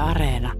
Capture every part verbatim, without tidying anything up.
Areena.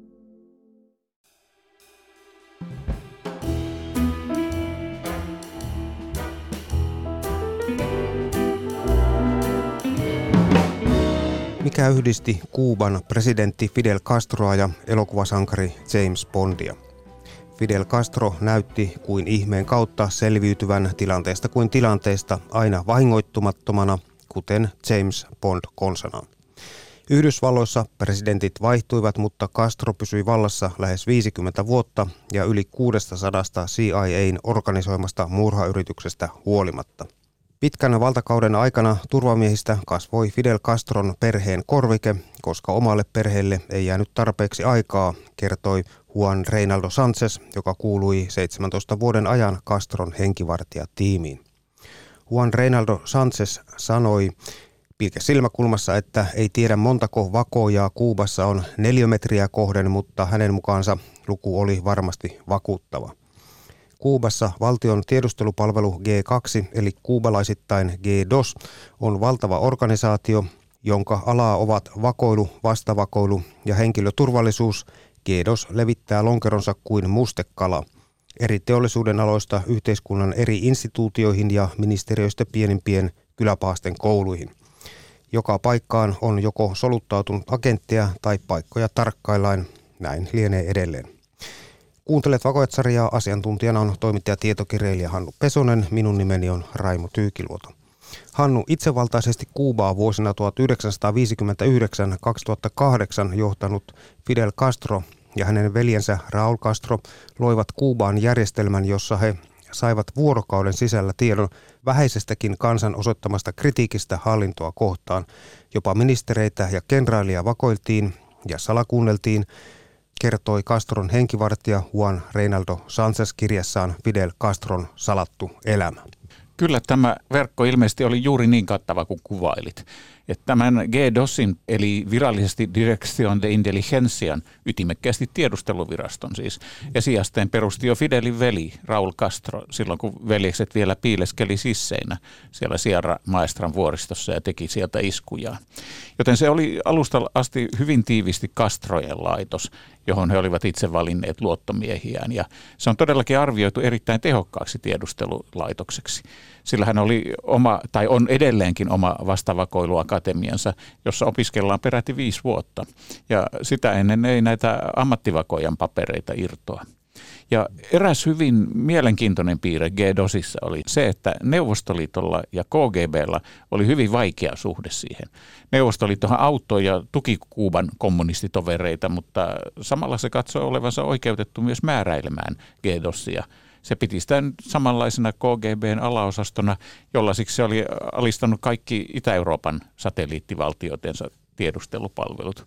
Mikä yhdisti Kuuban presidentti Fidel Castroa ja elokuvasankari James Bondia? Fidel Castro näytti kuin ihmeen kautta selviytyvän tilanteesta kuin tilanteesta aina vahingoittumattomana, kuten James Bond konsanaan. Yhdysvalloissa presidentit vaihtuivat, mutta Castro pysyi vallassa lähes viisikymmentä vuotta ja yli kuusisataa C I A:n organisoimasta murhayrityksestä huolimatta. Pitkän valtakauden aikana turvamiehistä kasvoi Fidel Castron perheen korvike, koska omalle perheelle ei jäänyt tarpeeksi aikaa, kertoi Juan Reynaldo Sánchez, joka kuului seitsemäntoista vuoden ajan Castron henkivartijatiimiin. Juan Reynaldo Sánchez sanoi pilke silmäkulmassa, että ei tiedä montako vakoojaa Kuubassa on neliömetriä kohden, mutta hänen mukaansa luku oli varmasti vakuuttava. Kuubassa valtion tiedustelupalvelu G kaksi eli kuubalaisittain G dos on valtava organisaatio, jonka alaa ovat vakoilu, vastavakoilu ja henkilöturvallisuus. G dos levittää lonkeronsa kuin mustekala eri teollisuuden aloista yhteiskunnan eri instituutioihin ja ministeriöistä pienimpien kyläpaasten kouluihin. Joka paikkaan on joko soluttautunut agentteja tai paikkoja tarkkaillaan, näin lienee edelleen. Kuuntelet Vakoajat-sarjaa, asiantuntijana on toimittaja tietokirjailija Hannu Pesonen, minun nimeni on Raimo Tyykiluoto. Hannu, itsevaltaisesti Kuubaa vuosina tuhatyhdeksänsataaviisikymmentäyhdeksän kaksituhattakahdeksan johtanut Fidel Castro ja hänen veljensä Raúl Castro loivat Kuubaan järjestelmän, jossa he saivat vuorokauden sisällä tiedon vähäisestäkin kansan osoittamasta kritiikistä hallintoa kohtaan. Jopa ministereitä ja kenraalia vakoiltiin ja salakuunneltiin, kertoi Castron henkivartija Juan Reynaldo Sánchez kirjassaan Fidel Castron salattu elämä. Kyllä tämä verkko ilmeisesti oli juuri niin kattava kuin kuvailit. Että tämän G dosin eli virallisesti Dirección de Inteligencian ytimekkäästi tiedusteluviraston siis esiasteen perusti jo Fidelin veli Raúl Castro silloin kun veljekset vielä piileskeli sisseinä siellä Sierra Maestran vuoristossa ja teki sieltä iskujaan. Joten se oli alusta asti hyvin tiivisti Castrojen laitos, johon he olivat itse valinneet luottomiehiään ja se on todellakin arvioitu erittäin tehokkaaksi tiedustelulaitokseksi. Sillä hän oli oma, tai on edelleenkin oma vastavakoiluakatemiansa, jossa opiskellaan peräti viisi vuotta. Ja sitä ennen ei näitä ammattivakojan papereita irtoa. Ja eräs hyvin mielenkiintoinen piirre G dosissa oli se, että Neuvostoliitolla ja K G B:llä oli hyvin vaikea suhde siihen. Neuvostoliittohan auttoi ja tuki Kuuban kommunistitovereita, mutta samalla se katsoi olevansa oikeutettu myös määräilemään G dosia. Se piti sitä samanlaisena K G B:n alaosastona, jolla siksi se oli alistanut kaikki Itä-Euroopan satelliittivaltioitensa tiedustelupalvelut.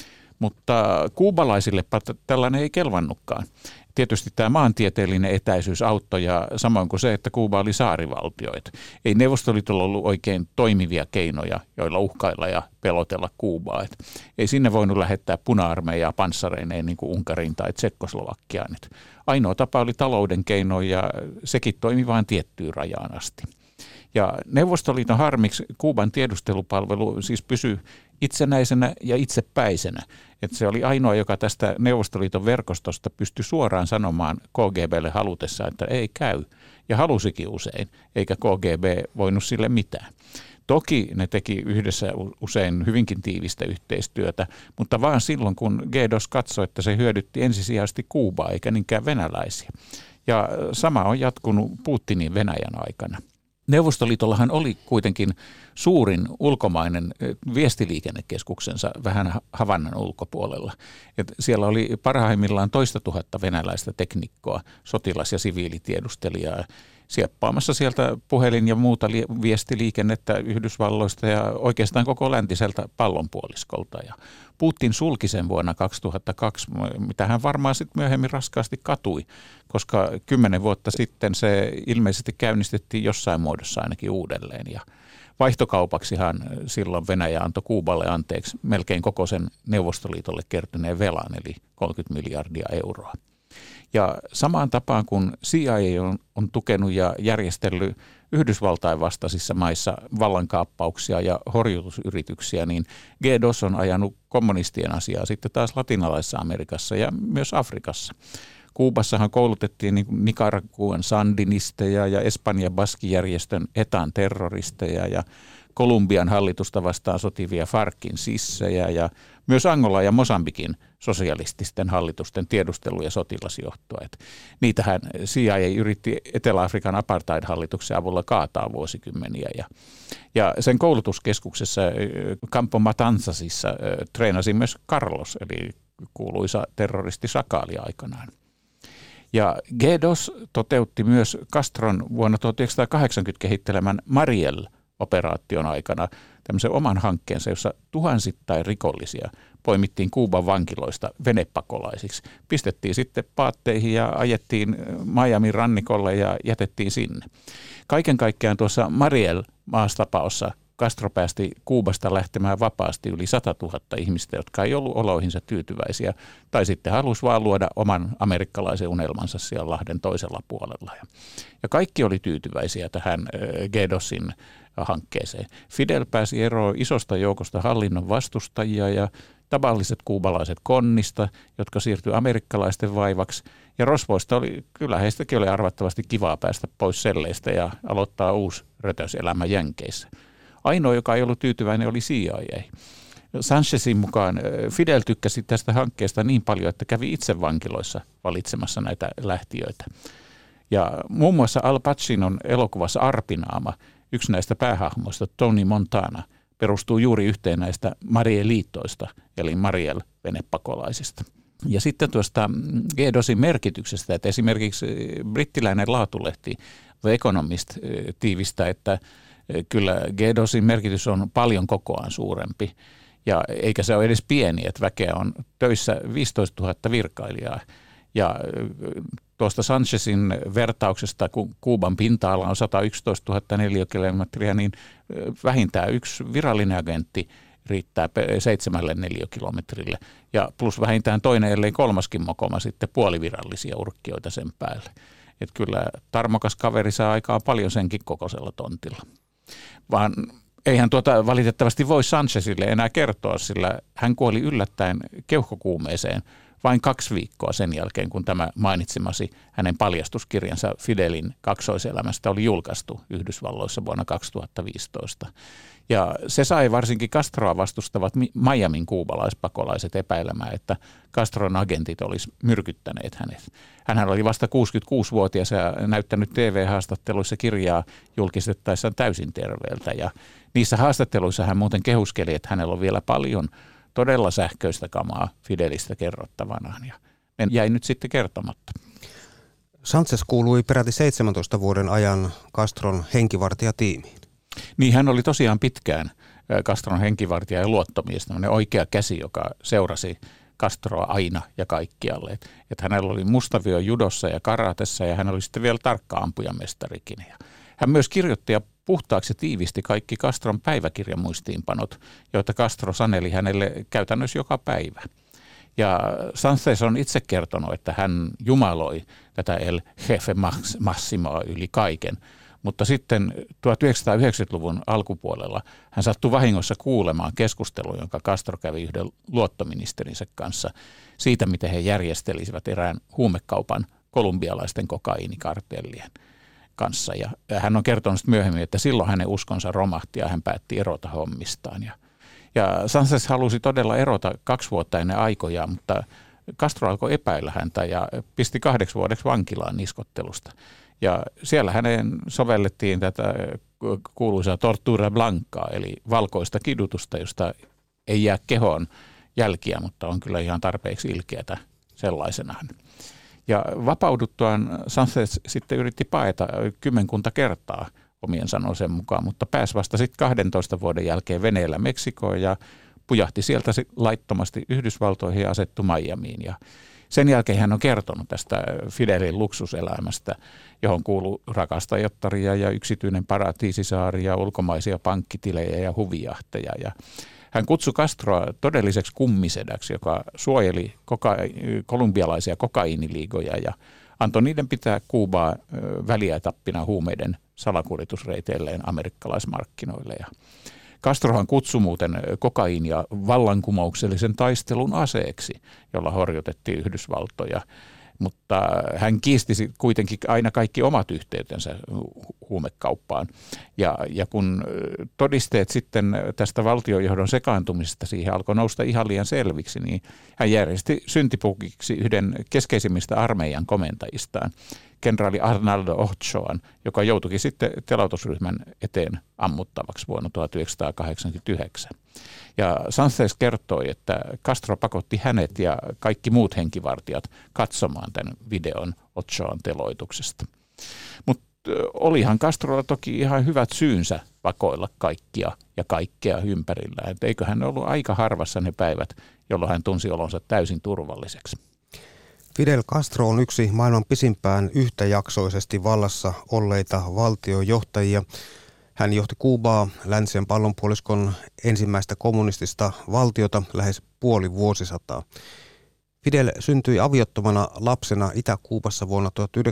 Mutta kuubalaisille tällainen ei kelvannutkaan. Tietysti tämä maantieteellinen etäisyys auttoi ja samoin kuin se, että Kuuba oli saarivaltio. Ei Neuvostoliitolla ollut oikein toimivia keinoja, joilla uhkailla ja pelotella Kuubaa. Et ei sinne voinut lähettää puna-armeijaa panssareineen niin kuin Unkariin tai Tsekkoslovakiaan. Et ainoa tapa oli talouden keino ja sekin toimi vain tiettyyn rajaan asti. Ja Neuvostoliiton harmiksi Kuuban tiedustelupalvelu siis pysyi itsenäisenä ja itsepäisenä. Että se oli ainoa, joka tästä Neuvostoliiton verkostosta pystyi suoraan sanomaan K G B:lle halutessaan, että ei käy. Ja halusikin usein, eikä K G B voinut sille mitään. Toki ne teki yhdessä usein hyvinkin tiivistä yhteistyötä, mutta vaan silloin, kun G dos katsoi, että se hyödytti ensisijaisesti Kuubaa eikä niinkään venäläisiä. Ja sama on jatkunut Putinin Venäjän aikana. Neuvostoliitollahan oli kuitenkin suurin ulkomainen viestiliikennekeskuksensa vähän Havannan ulkopuolella. Et siellä oli parhaimmillaan toista tuhatta venäläistä teknikkoa, sotilas- ja siviilitiedustelijaa, sieppaamassa sieltä puhelin- ja muuta li- viestiliikennettä Yhdysvalloista ja oikeastaan koko läntiseltä pallonpuoliskolta. Ja Putin sulki sen vuonna kaksituhattakaksi, mitä hän varmaan sitten myöhemmin raskaasti katui, koska kymmenen vuotta sitten se ilmeisesti käynnistettiin jossain muodossa ainakin uudelleen. Ja vaihtokaupaksihan silloin Venäjä antoi Kuuballe anteeksi melkein koko sen Neuvostoliitolle kertyneen velan, eli kolmekymmentä miljardia euroa. Ja samaan tapaan kun C I A on, on tukenut ja järjestellyt Yhdysvaltain vastaisissa maissa vallankaappauksia ja horjutusyrityksiä, niin G D O S on ajanut kommunistien asiaa sitten taas latinalaisessa Amerikassa ja myös Afrikassa. Kuubassahan koulutettiin niin Nicaraguan sandinisteja ja Espanjan baskijärjestön etan terroristeja ja Kolumbian hallitusta vastaan sotivia Farkin sissejä ja myös Angola ja Mosambikin sosialististen hallitusten tiedustelu- ja sotilasjohtoa. Et niitähän C I A yritti Etelä-Afrikan apartheid-hallituksen avulla kaataa vuosikymmeniä. Ja, ja sen koulutuskeskuksessa Campo Matanzasissa treenasi myös Carlos, eli kuuluisa terroristi Sakali aikanaan. Ja G D O S toteutti myös Castron vuonna tuhatyhdeksänsataakahdeksankymmentä kehittelemän Mariel-operaation aikana tämmöisen oman hankkeensa, jossa tuhansittain rikollisia poimittiin Kuuban vankiloista venepakolaisiksi. Pistettiin sitten paatteihin ja ajettiin Miamin rannikolle ja jätettiin sinne. Kaiken kaikkiaan tuossa Mariel-maastapaossa Castro päästi Kuubasta lähtemään vapaasti yli satatuhatta ihmistä, jotka ei ollut oloihinsa tyytyväisiä, tai sitten halusi vaan luoda oman amerikkalaisen unelmansa siellä Lahden toisella puolella. Ja kaikki oli tyytyväisiä tähän G D O Sin hankkeeseen. Fidel pääsi eroon isosta joukosta hallinnon vastustajia ja tavalliset kuubalaiset konnista, jotka siirtyi amerikkalaisten vaivaksi. Ja rosvoista oli, kyllä heistäkin oli arvattavasti kivaa päästä pois selleistä ja aloittaa uusi rötöselämä Jänkeissä. Ainoa, joka ei ollut tyytyväinen, oli C I A. Sanchezin mukaan Fidel tykkäsi tästä hankkeesta niin paljon, että kävi itse vankiloissa valitsemassa näitä lähtiöitä. Ja muun muassa Al Pacinon elokuvassa Arpinaama, yksi näistä päähahmoista, Tony Montana, perustuu juuri yhteen näistä Marieliitoista, eli Mariel-venepakolaisista. Ja sitten tuosta G D O Sin merkityksestä, että esimerkiksi brittiläinen laatulehti The Economist tiivistää, että kyllä G D O Sin merkitys on paljon kokoaan suurempi, ja eikä se ole edes pieni, että väkeä on töissä viisitoistatuhatta virkailijaa. Ja tuosta Sanchezin vertauksesta, kun Kuuban pinta-ala on sata yksitoistatuhatta neliökilometriä, niin vähintään yksi virallinen agentti riittää seitsemälle neliökilometrille. Ja plus vähintään toinen, ellei kolmaskin mokoma, sitten puolivirallisia urkkioita sen päälle. Että kyllä tarmokas kaveri saa aikaan paljon senkin kokoisella tontilla. Vaan eihän tuota valitettavasti voi Sanchezille enää kertoa, sillä hän kuoli yllättäen keuhkokuumeeseen vain kaksi viikkoa sen jälkeen, kun tämä mainitsemasi hänen paljastuskirjansa Fidelin kaksoiselämästä oli julkaistu Yhdysvalloissa vuonna kaksituhattaviisitoista. Ja se sai varsinkin Castroa vastustavat Miamin kuubalaispakolaiset epäilemään, että Castron agentit olisi myrkyttäneet hänet. Hänhän oli vasta kuusikymmentäkuusivuotias ja näyttänyt T V-haastatteluissa kirjaa julkistettaessaan täysin terveeltä. Ja niissä haastatteluissa hän muuten kehuskeli, että hänellä on vielä paljon todella sähköistä kamaa Fidelistä kerrottavanaan, ja ne jäi nyt sitten kertomatta. Sanchez kuului peräti seitsemäntoista vuoden ajan Castron henkivartijatiimiin. Niin, hän oli tosiaan pitkään Castron henkivartija ja luottomies, tämmöinen oikea käsi, joka seurasi Castroa aina ja kaikkialle. Et, et hänellä oli mustavyö judossa ja karatessa, ja hän oli sitten vielä tarkka ampujamestarikin. Ja hän myös kirjoitti ja puhtaaksi tiivisti kaikki Castron päiväkirjamuistiinpanot, joita Castro saneli hänelle käytännössä joka päivä. Ja Sanchez on itse kertonut, että hän jumaloi tätä El Jefe Massimoa yli kaiken. Mutta sitten tuhatyhdeksänsataayhdeksänkymmentäluvun alkupuolella hän sattui vahingossa kuulemaan keskustelun, jonka Castro kävi yhden luottoministerinsä kanssa siitä, miten he järjestelisivät erään huumekaupan kolumbialaisten kokaiinikartellien kanssa. Ja hän on kertonut myöhemmin, että silloin hänen uskonsa romahti ja hän päätti erota hommistaan. Ja, ja Sanchez halusi todella erota kaksi vuotta ennen aikojaan, mutta Castro alkoi epäillä häntä ja pisti kahdeksi vuodeksi vankilaan niskottelusta. Ja siellä hänen sovellettiin tätä kuuluisaa tortura blancaa, eli valkoista kidutusta, josta ei jää kehoon jälkiä, mutta on kyllä ihan tarpeeksi ilkeätä sellaisenaan. Ja vapauduttuaan Sanchez sitten yritti paeta kymmenkunta kertaa omien sanoisen mukaan, mutta pääsi vasta sitten kahdentoista vuoden jälkeen veneellä Meksikoon ja pujahti sieltä laittomasti Yhdysvaltoihin ja asettui Miamiin. Ja sen jälkeen hän on kertonut tästä Fidelin luksuselämästä, johon kuuluu rakastajattaria ja yksityinen paratiisisaari ja ulkomaisia pankkitilejä ja huvijahteja. Ja Hän kutsui Castroa todelliseksi kummisedäksi, joka suojeli koka- kolumbialaisia kokaiiniliigoja ja antoi niiden pitää Kuubaa välietappina huumeiden salakuljetusreiteilleen amerikkalaismarkkinoille. Ja Castrohan kutsui muuten kokaiinia vallankumouksellisen taistelun aseeksi, jolla horjutettiin Yhdysvaltoja. Mutta hän kiisti kuitenkin aina kaikki omat yhteytensä huumekauppaan. Ja, ja kun todisteet sitten tästä valtiojohdon sekaantumisesta siihen alkoi nousta ihan liian selviksi, niin hän järjesti syntipukiksi yhden keskeisimmistä armeijan komentajistaan, kenraali Arnaldo Ochoan, joka joutuikin sitten telautusryhmän eteen ammuttavaksi vuonna tuhatyhdeksänsataakahdeksankymmentäyhdeksän. Ja Sánchez kertoi, että Castro pakotti hänet ja kaikki muut henkivartijat katsomaan tämän videon Ochoan teloituksesta. Mutta olihan Castrolla toki ihan hyvät syynsä vakoilla kaikkia ja kaikkea ympärillä. Et eikö hän ollut aika harvassa ne päivät, jolloin hän tunsi olonsa täysin turvalliseksi. Fidel Castro on yksi maailman pisimpään yhtäjaksoisesti vallassa olleita valtiojohtajia. Hän johti Kuubaa, läntisen pallonpuoliskon ensimmäistä kommunistista valtiota, lähes puoli vuosisataa. Fidel syntyi aviottomana lapsena Itä-Kuubassa vuonna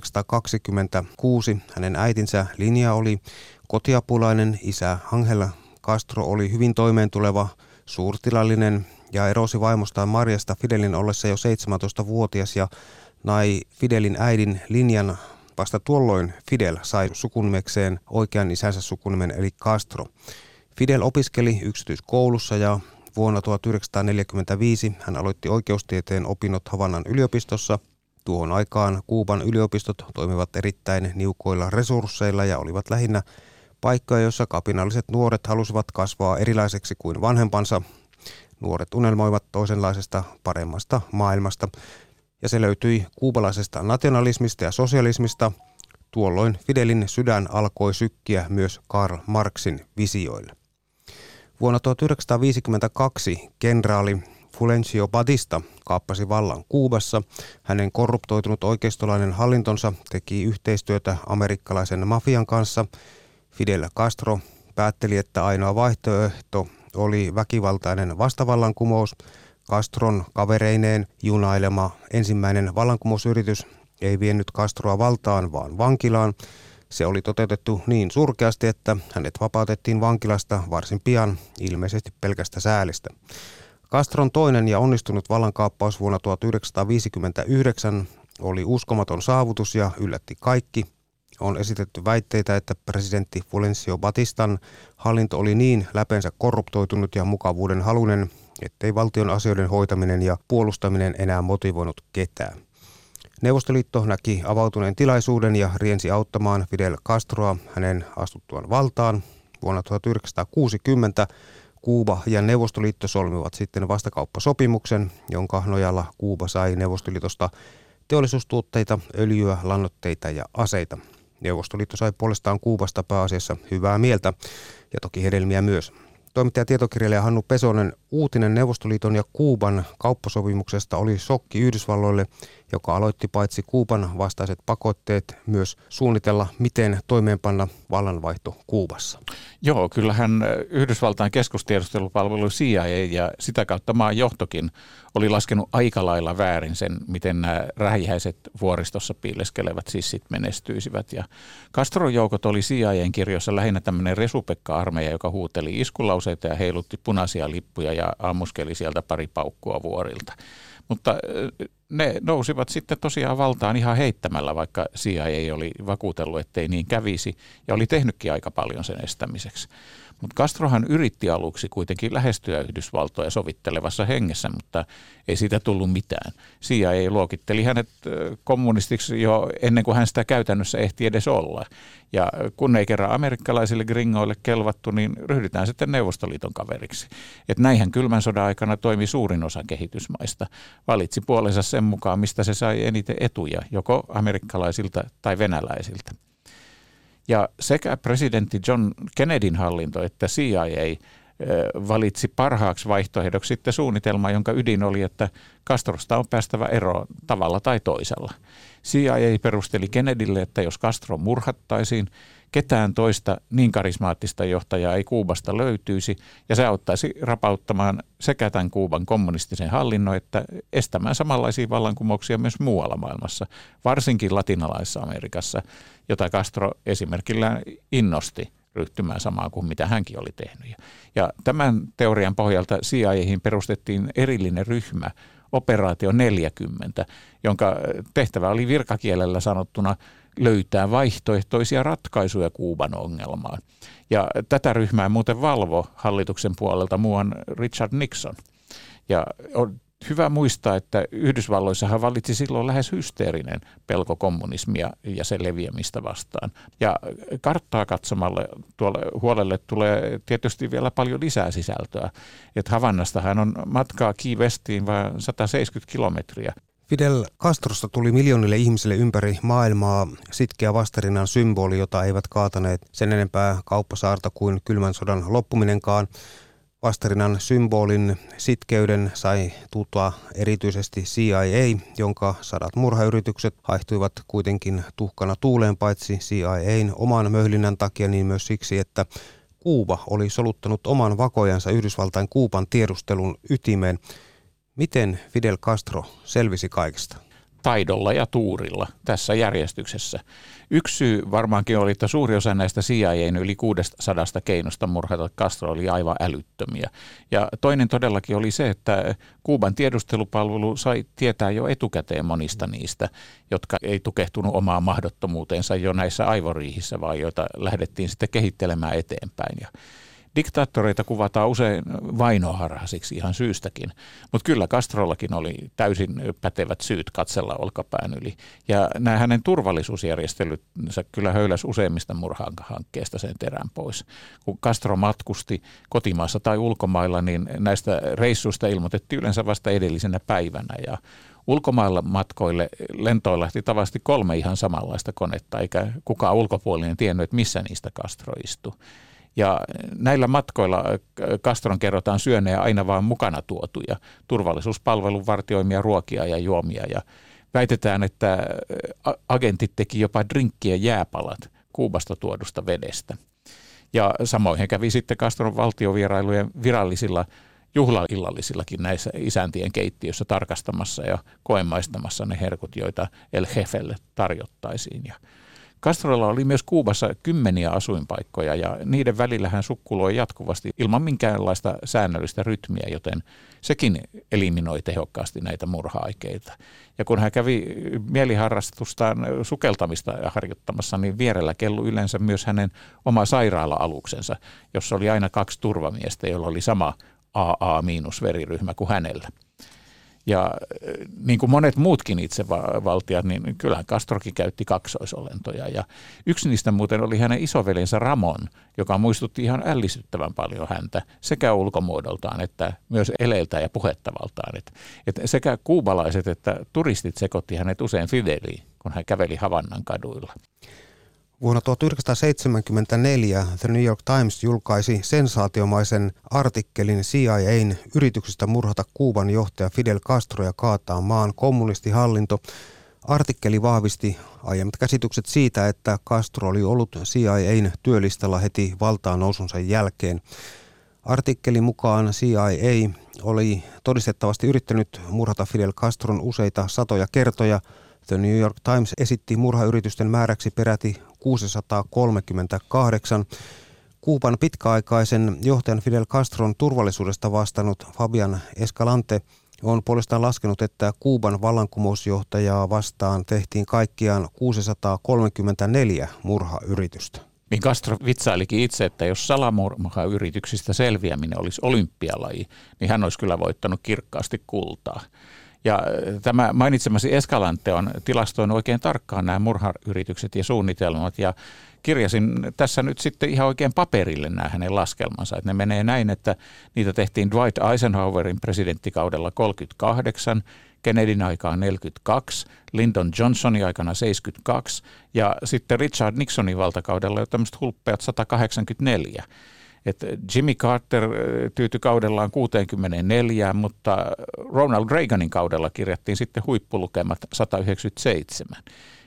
tuhatyhdeksänsataakaksikymmentäkuusi. Hänen äitinsä Linja oli kotiapulainen, isä Ángel Castro oli hyvin toimeentuleva suurtilallinen ja erosi vaimostaan Mariasta Fidelin ollessa jo seitsemäntoistavuotias ja nai Fidelin äidin Linjan. Vasta tuolloin Fidel sai sukunimekseen oikean isänsä sukunimen eli Castro. Fidel opiskeli yksityiskoulussa ja vuonna tuhatyhdeksänsataaneljäkymmentäviisi hän aloitti oikeustieteen opinnot Havannan yliopistossa. Tuohon aikaan Kuuban yliopistot toimivat erittäin niukoilla resursseilla ja olivat lähinnä paikkoja, joissa kapinalliset nuoret halusivat kasvaa erilaiseksi kuin vanhempansa. Nuoret unelmoivat toisenlaisesta paremmasta maailmasta. Ja se löytyi kuubalaisesta nationalismista ja sosialismista. Tuolloin Fidelin sydän alkoi sykkiä myös Karl Marxin visioille. Vuonna tuhatyhdeksänsataaviisikymmentäkaksi kenraali Fulgencio Batista kaappasi vallan Kuubassa. Hänen korruptoitunut oikeistolainen hallintonsa teki yhteistyötä amerikkalaisen mafian kanssa. Fidel Castro päätteli, että ainoa vaihtoehto oli väkivaltainen vastavallankumous. Castron kavereineen junailema ensimmäinen vallankumousyritys ei vienyt Castroa valtaan, vaan vankilaan. Se oli toteutettu niin surkeasti, että hänet vapautettiin vankilasta varsin pian, ilmeisesti pelkästä säälistä. Castron toinen ja onnistunut vallankaappaus vuonna tuhatyhdeksänsataaviisikymmentäyhdeksän oli uskomaton saavutus ja yllätti kaikki. On esitetty väitteitä, että presidentti Fulgencio Batistan hallinto oli niin läpeensä korruptoitunut ja mukavuuden halunen, ettei valtion asioiden hoitaminen ja puolustaminen enää motivoinut ketään. Neuvostoliitto näki avautuneen tilaisuuden ja riensi auttamaan Fidel Castroa hänen astuttuaan valtaan. Vuonna tuhatyhdeksänsataakuusikymmentä Kuuba ja Neuvostoliitto solmivat sitten vastakauppasopimuksen, jonka nojalla Kuuba sai Neuvostoliitosta teollisuustuotteita, öljyä, lannoitteita ja aseita. Neuvostoliitto sai puolestaan Kuubasta pääasiassa hyvää mieltä ja toki hedelmiä myös. Toimittaja ja tietokirjailija Hannu Pesonen, uutinen Neuvostoliiton ja Kuuban kauppasopimuksesta oli shokki Yhdysvalloille, joka aloitti paitsi Kuuban vastaiset pakotteet myös suunnitella, miten toimeenpanna vallanvaihto Kuubassa. Joo, kyllähän Yhdysvaltain keskustiedustelupalvelu C I A ja sitä kautta maan johtokin oli laskenut aika lailla väärin sen, miten nämä rähjäiset vuoristossa piileskelevät sissit menestyisivät. Ja Castron joukot oli C I A:n kirjoissa lähinnä tämmöinen resupekka-armeija, joka huuteli iskulauseita ja heilutti punaisia lippuja ja ammuskeli sieltä pari paukkua vuorilta. Mutta ne nousivat sitten tosiaan valtaan ihan heittämällä, vaikka C I A oli vakuutellut, ettei niin kävisi ja oli tehnytkin aika paljon sen estämiseksi. Mutta Castrohan yritti aluksi kuitenkin lähestyä Yhdysvaltoja sovittelevassa hengessä, mutta ei siitä tullut mitään. C I A luokitteli hänet kommunistiksi jo ennen kuin hän sitä käytännössä ehti edes olla. Ja kun ei kerran amerikkalaisille gringoille kelvattu, niin ryhdytään sitten Neuvostoliiton kaveriksi. Et näinhän kylmän sodan aikana toimi suurin osa kehitysmaista. Valitsi puolensa sen mukaan, mistä se sai eniten etuja, joko amerikkalaisilta tai venäläisiltä. Ja sekä presidentti John Kennedyn hallinto että C I A valitsi parhaaksi vaihtoehdoksi sitten suunnitelma, jonka ydin oli, että Castrosta on päästävä eroon tavalla tai toisella. C I A perusteli Kennedylle, että jos Castro murhattaisiin, ketään toista niin karismaattista johtajaa ei Kuubasta löytyisi, ja se auttaisi rapauttamaan sekä tämän Kuuban kommunistisen hallinnon että estämään samanlaisia vallankumouksia myös muualla maailmassa, varsinkin latinalaisessa Amerikassa, jota Castro esimerkillään innosti ryhtymään samaan kuin mitä hänkin oli tehnyt. Ja tämän teorian pohjalta C I A:hin perustettiin erillinen ryhmä, Operaatio neljäkymmentä, jonka tehtävä oli virkakielellä sanottuna löytää vaihtoehtoisia ratkaisuja Kuuban ongelmaan. Ja tätä ryhmää muuten valvo hallituksen puolelta muuan Richard Nixon. Ja on hyvä muistaa, että Yhdysvalloissahan vallitsi silloin lähes hysteerinen pelko kommunismia ja sen leviämistä vastaan. Ja karttaa katsomalla tuolle huolelle tulee tietysti vielä paljon lisää sisältöä. Että Havannastahan on matkaa Key Westiin vain sata seitsemänkymmentä kilometriä. Fidel Castrosta tuli miljoonille ihmisille ympäri maailmaa sitkeä vastarinnan symboli, jota eivät kaataneet sen enempää kauppasaarta kuin kylmän sodan loppuminenkaan. Vastarinnan symbolin sitkeyden sai tuttua erityisesti C I A, jonka sadat murhayritykset haihtuivat kuitenkin tuhkana tuuleen paitsi C I A:n oman möhlinnän takia, niin myös siksi, että Kuuba oli soluttanut oman vakojansa Yhdysvaltain Kuuban tiedustelun ytimeen. Miten Fidel Castro selvisi kaikesta? Taidolla ja tuurilla tässä järjestyksessä. Yksi syy varmaankin oli, että suuri osa näistä C I A:n yli kuusisataa keinosta murhata Castro oli aivan älyttömiä. Ja toinen todellakin oli se, että Kuuban tiedustelupalvelu sai tietää jo etukäteen monista niistä, jotka ei tukehtunut omaan mahdottomuuteensa jo näissä aivoriihissä, vaan joita lähdettiin sitten kehittelemään eteenpäin. Ja diktaattoreita kuvataan usein vainoharhaisiksi ihan syystäkin, mutta kyllä Castrollakin oli täysin pätevät syyt katsella olkapään yli. Ja nämä hänen turvallisuusjärjestelynsä kyllä höyläsi useimmista murhahankkeista sen terän pois. Kun Castro matkusti kotimaassa tai ulkomailla, niin näistä reissuista ilmoitettiin yleensä vasta edellisenä päivänä. Ja ulkomailla matkoille lentoon lähti tavasti kolme ihan samanlaista konetta, eikä kukaan ulkopuolinen tiennyt, että missä niistä Castro istui. Ja näillä matkoilla Castron kerrotaan syöneen aina vaan mukana tuotuja turvallisuuspalvelun vartioimia ruokia ja juomia. Ja väitetään, että agentit teki jopa drinkkien jääpalat Kuubasta tuodusta vedestä. Ja samoin he kävi sitten Castron valtiovierailujen virallisilla juhlaillallisillakin näissä isäntien keittiössä tarkastamassa ja koemaistamassa ne herkut, joita El Jefelle tarjottaisiin. Ja Castrolla oli myös Kuubassa kymmeniä asuinpaikkoja ja niiden välillä hän sukkuloi jatkuvasti ilman minkäänlaista säännöllistä rytmiä, joten sekin eliminoi tehokkaasti näitä murha-aikeita. Ja kun hän kävi mieliharrastustaan sukeltamista harjoittamassa, niin vierellä kellui yleensä myös hänen oma sairaala-aluksensa, jossa oli aina kaksi turvamiestä, jolla oli sama A A-veriryhmä kuin hänellä. Ja niin kuin monet muutkin itsevaltiat, niin kyllähän Castrokin käytti kaksoisolentoja. Ja yksi niistä muuten oli hänen isoveljensä Ramon, joka muistutti ihan ällistyttävän paljon häntä sekä ulkomuodoltaan että myös eleiltään ja puhettavaltaan. Et, et sekä kuubalaiset että turistit sekoitti hänet usein Fideliin, kun hän käveli Havannan kaduilla. Vuonna tuhatyhdeksänsataaseitsemänkymmentäneljä The New York Times julkaisi sensaatiomaisen artikkelin C I A:n yrityksestä murhata Kuuban johtaja Fidel Castro ja kaataa maan kommunistihallinto. Artikkeli vahvisti aiemmat käsitykset siitä, että Castro oli ollut C I A:n työlistalla heti valtaan nousunsa jälkeen. Artikkelin mukaan C I A oli todistettavasti yrittänyt murhata Fidel Castron useita satoja kertoja. The New York Times esitti murhayritysten määräksi peräti kuusisataakolmekymmentäkahdeksan. Kuuban pitkäaikaisen johtajan Fidel Castron turvallisuudesta vastannut Fabian Escalante on puolestaan laskenut, että Kuuban vallankumousjohtajaa vastaan tehtiin kaikkiaan kuusisataakolmekymmentäneljä murhayritystä. Niin Castro vitsailikin itse, että jos salamurhayrityksistä selviäminen olisi olympialaji, niin hän olisi kyllä voittanut kirkkaasti kultaa. Ja tämä mainitsemasi Escalante on tilastoinut oikein tarkkaan nämä murhayritykset ja suunnitelmat ja kirjasin tässä nyt sitten ihan oikein paperille nämä hänen laskelmansa. Että ne menee näin, että niitä tehtiin Dwight Eisenhowerin presidenttikaudella kolmekymmentäkahdeksan, Kennedyn aikaan neljäkymmentäkaksi, Lyndon Johnsonin aikana seitsemänkymmentäkaksi ja sitten Richard Nixonin valtakaudella jo tämmöiset hulppeat sata kahdeksankymmentäneljä. Että Jimmy Carter tyytyi kaudellaan kuusikymmentäneljä, mutta Ronald Reaganin kaudella kirjattiin sitten huippulukemat sata yhdeksänkymmentäseitsemän.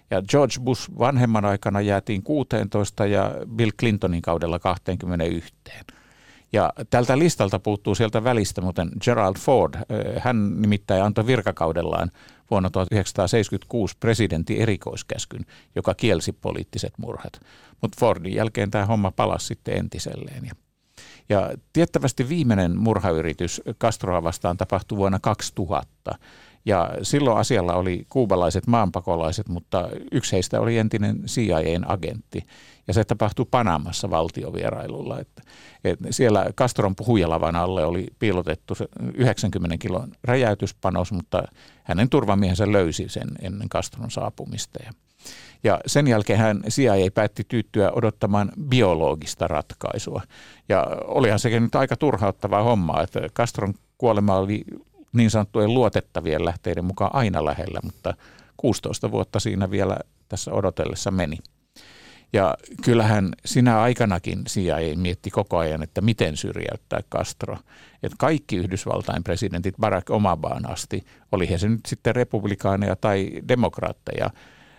Ja George Bush vanhemman aikana jäätiin kuusitoista ja Bill Clintonin kaudella kaksikymmentäyksi. Ja tältä listalta puuttuu sieltä välistä muuten Gerald Ford. Hän nimittäin antoi virkakaudellaan vuonna tuhatyhdeksänsataaseitsemänkymmentäkuusi presidentin erikoiskäskyn, joka kielsi poliittiset murhat. Mutta Fordin jälkeen tämä homma palasi sitten entiselleen. Ja, ja tiettävästi viimeinen murhayritys Castroa vastaan tapahtui vuonna kaksituhatta. Ja silloin asialla oli kuubalaiset maanpakolaiset, mutta yksi heistä oli entinen C I A:n agentti. Ja se tapahtui Panamassa valtiovierailulla. Että, että siellä Castron puhujalavan alle oli piilotettu yhdeksänkymmentä kilon räjäytyspanos, mutta hänen turvamiehensä löysi sen ennen Castron saapumista. Ja, ja sen jälkeen hän C I A päätti tyytyä odottamaan biologista ratkaisua. Ja olihan sekin nyt aika turhauttavaa hommaa, että Castron kuolema oli niin sanottujen luotettavien lähteiden mukaan aina lähellä, mutta kuusitoista vuotta siinä vielä tässä odotellessa meni. Ja kyllähän sinä aikanakin C I A mietti koko ajan, että miten syrjäyttää Castro. Että kaikki Yhdysvaltain presidentit Barack Obamaan asti, oli he se nyt sitten republikaaneja tai demokraatteja,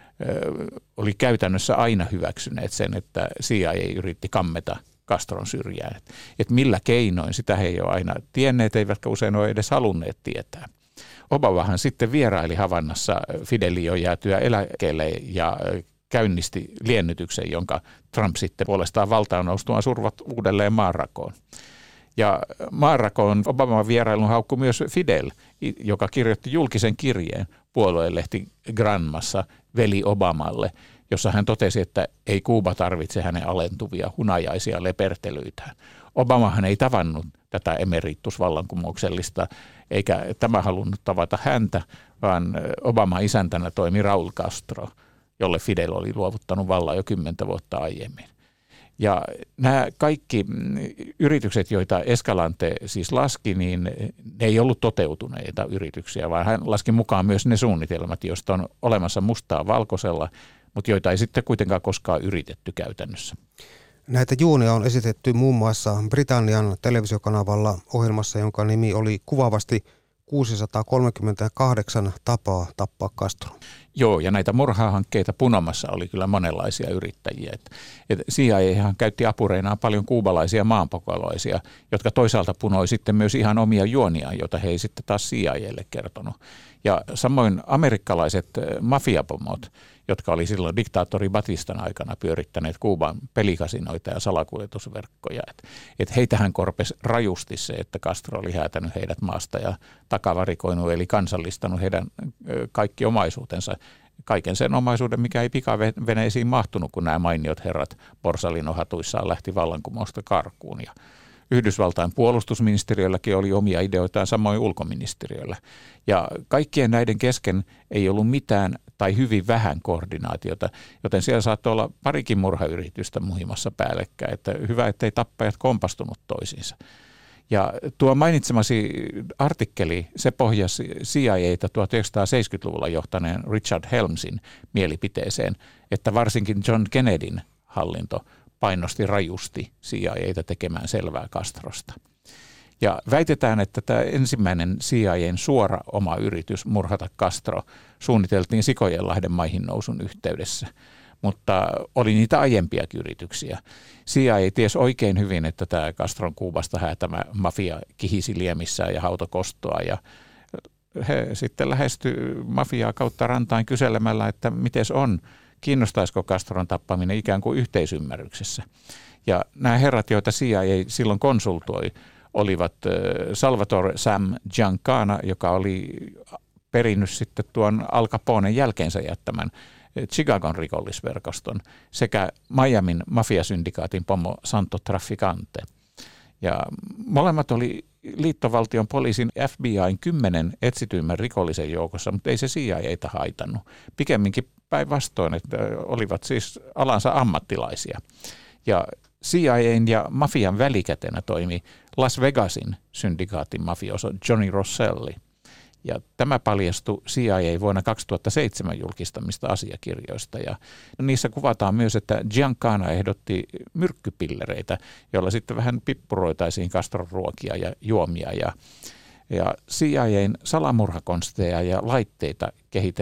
oli käytännössä aina hyväksyneet sen, että C I A yritti kammeta Castron syrjään. Että et millä keinoin, sitä he ei ole aina tienneet, eivätkä usein ole edes halunneet tietää. Obamahan sitten vieraili Havannassa Fidelin jäätyä eläkkeelle ja käynnisti liennytyksen, jonka Trump sitten puolestaan valtaan noustuaan survat uudelleen maanrakoon. Ja maanrakoon Obaman vierailun haukkui myös Fidel, joka kirjoitti julkisen kirjeen puoluelehti Granmassa veli Obamalle, jossa hän totesi, että ei Kuuba tarvitse hänen alentuvia hunajaisia lepertelyitään. Obamahan ei tavannut tätä emeritusvallankumouksellista, eikä tämä halunnut tavata häntä, vaan Obama isäntänä toimi Raúl Castro, jolle Fidel oli luovuttanut vallan jo kymmentä vuotta aiemmin. Ja nämä kaikki yritykset, joita Escalante siis laski, niin ne ei ollut toteutuneita yrityksiä, vaan hän laski mukaan myös ne suunnitelmat, joista on olemassa mustaa valkoisella, mutta joita ei sitten kuitenkaan koskaan yritetty käytännössä. Näitä juonia on esitetty muun muassa Britannian televisiokanavalla ohjelmassa, jonka nimi oli kuvaavasti kuusisataakolmekymmentäkahdeksan tapaa tappaa Castro. Joo, ja näitä murhahankkeita punomassa oli kyllä monenlaisia yrittäjiä. Et, et C I A käytti apureinaan paljon kuubalaisia maanpakolaisia, jotka toisaalta punoi sitten myös ihan omia juoniaan, joita he ei sitten taas C I A:lle kertonut. Ja samoin amerikkalaiset mafiapomot, jotka oli silloin diktaattori Batistan aikana pyörittäneet Kuuban pelikasinoita ja salakuljetusverkkoja. Et, et heitähän korpesi rajusti se, että Castro oli häätänyt heidät maasta ja takavarikoinut, eli kansallistanut heidän ö, kaikki omaisuutensa, kaiken sen omaisuuden, mikä ei pikaveneisiin mahtunut, kun nämä mainiot herrat Borsalino-hatuissaan lähti vallankumousta karkuun. Ja Yhdysvaltain puolustusministeriölläkin oli omia ideoitaan, samoin ulkoministeriöllä. Ja kaikkien näiden kesken ei ollut mitään tai hyvin vähän koordinaatiota, joten siellä saattoi olla parikin murhayritystä muhimassa päällekkäin. Että hyvä, ettei tappajat kompastunut toisiinsa. Ja tuo mainitsemasi artikkeli, se pohjasi C I A:ta tuhatyhdeksänsataaseitsemänkymmentäluvulla johtaneen Richard Helmsin mielipiteeseen, että varsinkin John Kennedyn hallinto painosti rajusti C I A:ta tekemään selvää Castrosta. Ja väitetään, että tämä ensimmäinen C I A:n suora oma yritys murhata Castro suunniteltiin Sikojenlahden maihin nousun yhteydessä, mutta oli niitä aiempiakin yrityksiä. C I A tiesi oikein hyvin, että tämä Castron Kuubasta häätämä mafia kihisi liemissään ja hautokostoa, ja he sitten lähestyi mafiaa kautta rantain kyselemällä, että mites on, kiinnostaisiko Castron tappaminen ikään kuin yhteisymmärryksessä. Ja nämä herrat, joita C I A silloin konsultoi, olivat Salvatore Sam Giancana, joka oli perinnyt sitten tuon Al Caponen jälkeensä jättämän Chicagon rikollisverkoston sekä Miamin mafiasyndikaatin pomo Santo Trafficante. Ja molemmat oli liittovaltion poliisin F B I:n kymmenen etsityimmän rikollisen joukossa, mutta ei se C I A:ta haitannut. Pikemminkin päinvastoin, että olivat siis alansa ammattilaisia. Ja C I A:n ja mafian välikätenä toimi Las Vegasin syndikaatin mafioso Johnny Rosselli. Ja tämä paljastui C I A vuonna kaksituhattaseitsemän julkistamista asiakirjoista. Ja niissä kuvataan myös, että Giancana ehdotti myrkkypillereitä, joilla sitten vähän pippuroitaisiin Castron ruokia ja juomia. Ja, ja C I A:n salamurhakonsteja ja laitteita kehitellyt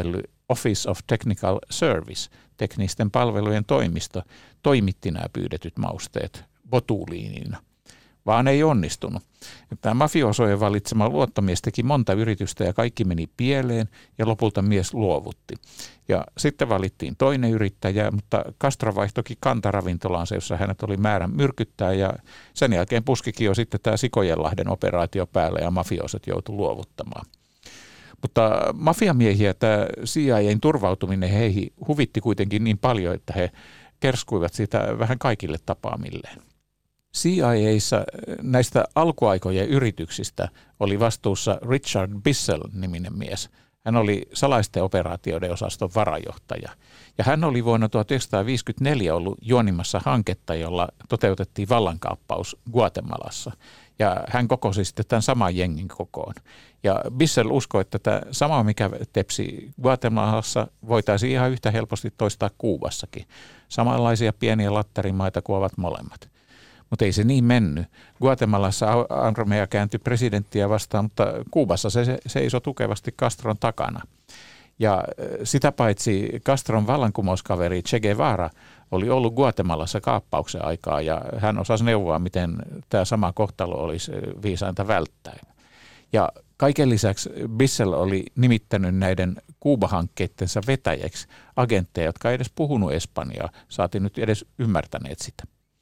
Office of Technical Service, teknisten palvelujen toimisto, toimitti nämä pyydetyt mausteet botuliinina, vaan ei onnistunut. Tämä mafiosojen valitsema luottomies teki monta yritystä ja kaikki meni pieleen ja lopulta mies luovutti. Ja sitten valittiin toinen yrittäjä, mutta Castro vaihtoikin kantaravintolaansa, jossa hänet oli määrä myrkyttää ja sen jälkeen puskikin jo sitten tämä Sikojenlahden operaatio päälle ja mafioset joutui luovuttamaan. Mutta mafiamiehiä tämä C I A:n turvautuminen heihin huvitti kuitenkin niin paljon, että he kerskuivat sitä vähän kaikille tapaamilleen. C I A:ssa näistä alkuaikojen yrityksistä oli vastuussa Richard Bissell-niminen mies. Hän oli salaisten operaatioiden osaston varajohtaja. Ja hän oli vuonna tuhatyhdeksänsataaviisikymmentäneljä ollut juonimassa hanketta, jolla toteutettiin vallankaappaus Guatemalassa. Ja hän kokosi sitten tämän saman jengin kokoon. Ja Bissell uskoi, että tämä sama, mikä tepsi Guatemalassa, voitaisiin ihan yhtä helposti toistaa Kuubassakin. Samanlaisia pieniä lattarimaita kuin ovat molemmat. Mutta ei se niin mennyt. Guatemalassa armeija kääntyi presidenttiä vastaan, mutta Kuubassa se seisoi tukevasti Castron takana. Ja sitä paitsi Castron vallankumouskaveri Che Guevara oli ollut Guatemalassa kaappauksen aikaa ja hän osasi neuvoa, miten tämä sama kohtalo olisi viisainta välttää. Ja kaiken lisäksi Bissell oli nimittänyt näiden Kuuba-hankkeittensa vetäjäksi agentteja, jotka ei edes puhunut espanjaa, saatiin nyt edes ymmärtäneet sitä.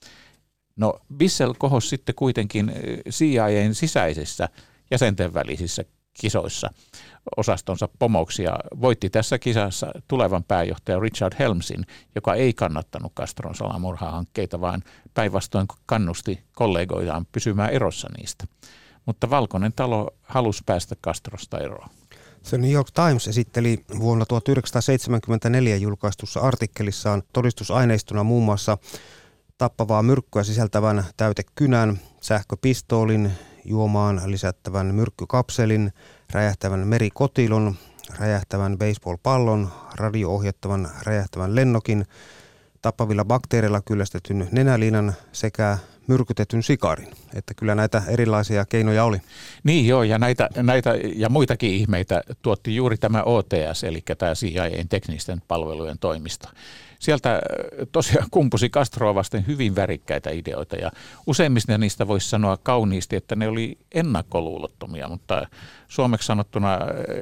No Bissell kohosi sitten kuitenkin C I A:n sisäisissä jäsenten välisissä kisoissa osastonsa pomoksi ja voitti tässä kisassa tulevan pääjohtaja Richard Helmsin, joka ei kannattanut Castron salamurhahankkeita, vaan päinvastoin kannusti kollegoitaan pysymään erossa niistä. Mutta Valkoinen talo halusi päästä Castrosta eroon. Se New York Times esitteli vuonna tuhatyhdeksänsataaseitsemänkymmentäneljä julkaistussa artikkelissaan todistusaineistona muun muassa tappavaa myrkkyä sisältävän täytekynän, sähköpistoolin, juomaan lisättävän myrkkykapselin, räjähtävän merikotilon, räjähtävän baseballpallon, radio-ohjattavan räjähtävän lennokin, tappavilla bakteereilla kyllästetyn nenäliinan sekä myrkytetyn sikarin. Että kyllä näitä erilaisia keinoja oli. Niin joo, ja näitä, näitä ja muitakin ihmeitä tuotti juuri tämä O T S, eli tämä C I A:n teknisten palvelujen toimisto. Sieltä tosiaan kumpusi Castroa vasten hyvin värikkäitä ideoita ja useimmista niistä voisi sanoa kauniisti, että ne oli ennakkoluulottomia, mutta suomeksi sanottuna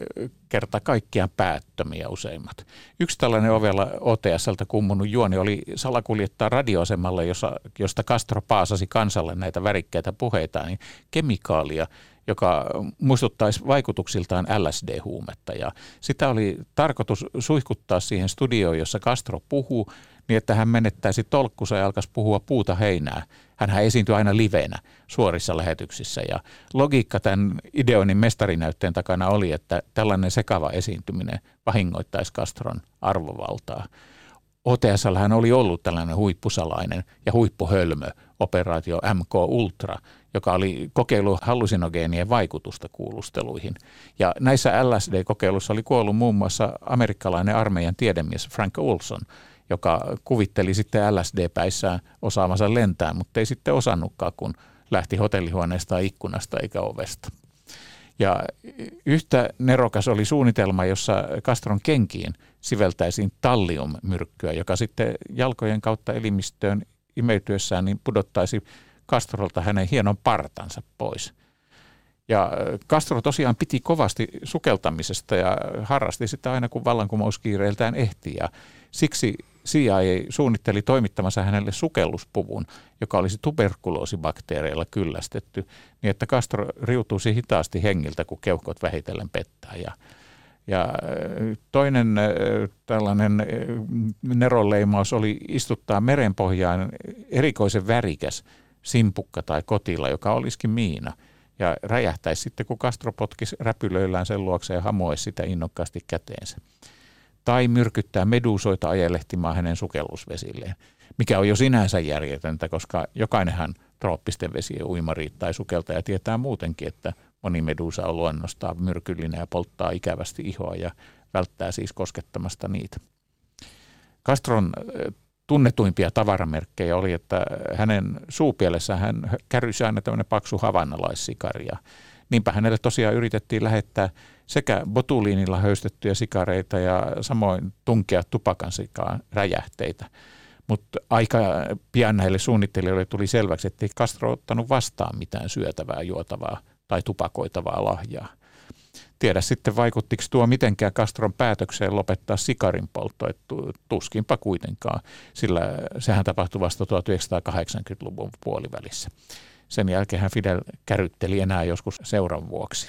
kerta kaikkiaan päättömiä useimmat. Yksi tällainen ovella O T S:ltä kummunut juoni oli salakuljettaa radioasemalle, jossa, josta Castro paasasi kansalle näitä värikkäitä puheita, niin kemikaalia, joka muistuttaisi vaikutuksiltaan L S D-huumetta. Ja sitä oli tarkoitus suihkuttaa siihen studioon, jossa Castro puhuu, niin että hän menettäisi tolkkunsa ja alkaisi puhua puuta heinää. Hänhän esiintyi aina livenä suorissa lähetyksissä. Ja logiikka tämän ideoinnin mestarinäytteen takana oli, että tällainen sekava esiintyminen vahingoittaisi Castron arvovaltaa. O T S:llähän oli ollut tällainen huippusalainen ja huippuhölmö operaatio M K Ultra, joka oli kokeillut hallusinogeenien vaikutusta kuulusteluihin. Ja näissä L S D-kokeiluissa oli kuollut muun muassa amerikkalainen armeijan tiedemies Frank Olson, joka kuvitteli sitten L S D-päissään osaamansa lentää, mutta ei sitten osannutkaan, kun lähti hotellihuoneesta ikkunasta eikä ovesta. Ja yhtä nerokas oli suunnitelma, jossa Castron kenkiin siveltäisiin talliummyrkkyä, joka sitten jalkojen kautta elimistöön imeytyessään niin pudottaisi Castrolta hänen hienon partansa pois. Ja Castro tosiaan piti kovasti sukeltamisesta ja harrasti sitä aina, kun vallankumouskiireiltään ehti. Ja siksi C I A suunnitteli toimittamansa hänelle sukelluspuvun, joka olisi tuberkuloosibakteereilla kyllästetty, niin että Castro riutuisi hitaasti hengiltä, kun keuhkot vähitellen pettää. Ja, ja toinen tällainen neronleimaus oli istuttaa merenpohjaan erikoisen värikäs simpukka tai kotila, joka olisikin miina. Ja räjähtäisi sitten, kun Castro potkisi räpylöillään sen luokse ja hamoisi sitä innokkaasti käteensä. Tai myrkyttää meduusoita ajelehtimaan hänen sukellusvesilleen, mikä on jo sinänsä järjetöntä, koska jokainenhan trooppisten vesien uimari tai sukeltaja tietää muutenkin, että moni meduusa on luonnostaan myrkyllinen ja polttaa ikävästi ihoa ja välttää siis koskettamasta niitä. Castron tunnetuimpia tavaramerkkejä oli, että hänen suupielessä hän kärrysi aina tämmöinen paksu havannalaissikari. Ja niinpä hänelle tosiaan yritettiin lähettää sekä botuliinilla höystettyjä sikareita ja samoin tunkea tupakan sikaan räjähteitä. Mutta aika pian näille suunnittelijoille tuli selväksi, että ei Castro ottanut vastaan mitään syötävää, juotavaa tai tupakoitavaa lahjaa. Tiedä sitten vaikuttiko tuo mitenkään Castron päätökseen lopettaa sikarin poltto, että tuskinpa kuitenkaan, sillä sehän tapahtui vasta tuhatyhdeksänsataakahdeksankymmentäluvun puolivälissä. Sen jälkeen hän Fidel kärrytteli enää joskus seuran vuoksi.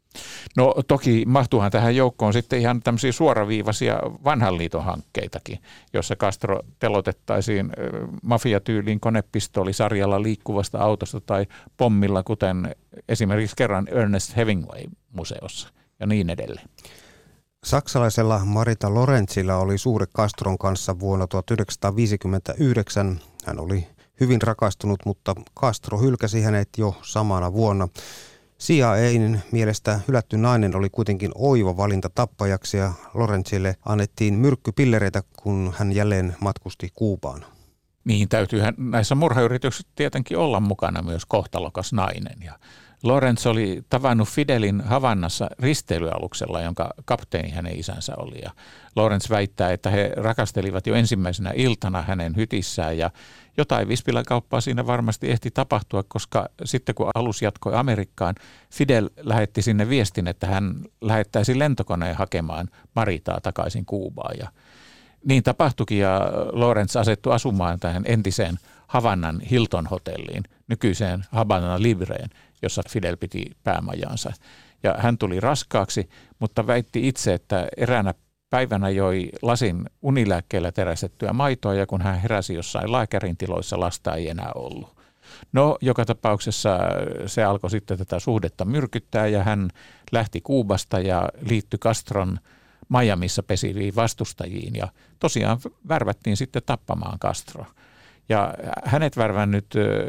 No toki mahtuuhan tähän joukkoon sitten ihan tämmöisiä suoraviivaisia vanhan liiton hankkeitakin, jossa Castro telotettaisiin mafiatyyliin konepistoolisarjalla liikkuvasta autosta tai pommilla, kuten esimerkiksi kerran Ernest Hemingway-museossa ja niin edelleen. Saksalaisella Marita Lorenzilla oli suhde Castron kanssa vuonna tuhatyhdeksänsataaviisikymmentäyhdeksän. Hän oli hyvin rakastunut, mutta Castro hylkäsi hänet jo samana vuonna. C I A:n mielestä hylätty nainen oli kuitenkin oiva valinta tappajaksi ja Lorenzille annettiin myrkkypillereitä, kun hän jälleen matkusti Kuubaan. Niin täytyyhän näissä murhayrityksissä tietenkin olla mukana myös kohtalokas nainen. Ja Lorenz oli tavannut Fidelin Havannassa risteilyaluksella, jonka kapteeni hänen isänsä oli. Ja Lorenz väittää, että he rakastelivat jo ensimmäisenä iltana hänen hytissään ja jotain vispilänkauppaa siinä varmasti ehti tapahtua, koska sitten kun alus jatkoi Amerikkaan, Fidel lähetti sinne viestin, että hän lähettäisi lentokoneen hakemaan Maritaa takaisin Kuubaan. Ja niin tapahtuikin ja Lorenz asettui asumaan tähän entiseen Havannan Hilton-hotelliin, nykyiseen Havana Libreen, jossa Fidel piti päämajansa. Ja hän tuli raskaaksi, mutta väitti itse, että eräänä päivänä joi lasin unilääkkeellä terästettyä maitoa ja kun hän heräsi jossain lääkärin tiloissa, lasta ei enää ollut. No, joka tapauksessa se alkoi sitten tätä suhdetta myrkyttää ja hän lähti Kuubasta ja liittyi Castron Miamiissa pesiviin vastustajiin ja tosiaan värvättiin sitten tappamaan Castro. Ja hänet värvännyt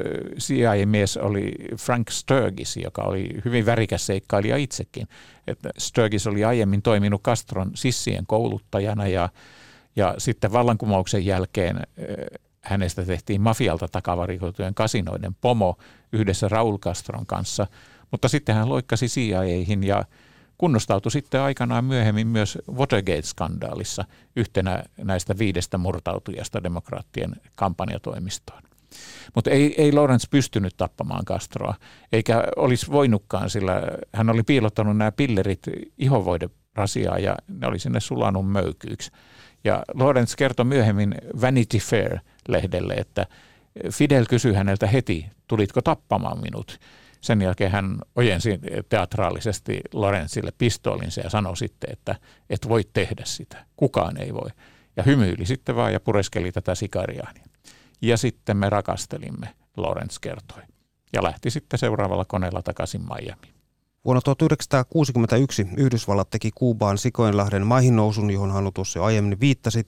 C I A-mies oli Frank Sturgis, joka oli hyvin värikäs seikkailija itsekin. Että Sturgis oli aiemmin toiminut Castron sissien kouluttajana ja, ja sitten vallankumouksen jälkeen hänestä tehtiin mafialta takavarikoitujen kasinoiden pomo yhdessä Raul Castron kanssa. Mutta sitten hän loikkasi C I A:hin ja kunnostautui sitten aikanaan myöhemmin myös Watergate-skandaalissa yhtenä näistä viidestä murtautujasta demokraattien kampanjatoimistoon. Mutta ei, ei Lorenz pystynyt tappamaan Castroa, eikä olisi voinutkaan, sillä hän oli piilottanut nämä pillerit ihovoiderasiaan ja ne oli sinne sulanut möykyiksi. Ja Lorenz kertoi myöhemmin Vanity Fair-lehdelle, että Fidel kysyi häneltä heti, tulitko tappamaan minut? Sen jälkeen hän ojensi teatraalisesti Lorenzille pistoolinsa ja sanoi sitten, että et voi tehdä sitä. Kukaan ei voi. Ja hymyili sitten vaan ja pureskeli tätä sikariaani. Ja sitten me rakastelimme, Lorenz kertoi. Ja lähti sitten seuraavalla koneella takaisin Miamiin. Vuonna tuhatyhdeksänsataakuusikymmentäyksi Yhdysvallat teki Kuubaan Sikoinlahden maihinnousun, johon Hannu tuossa jo aiemmin viittasit,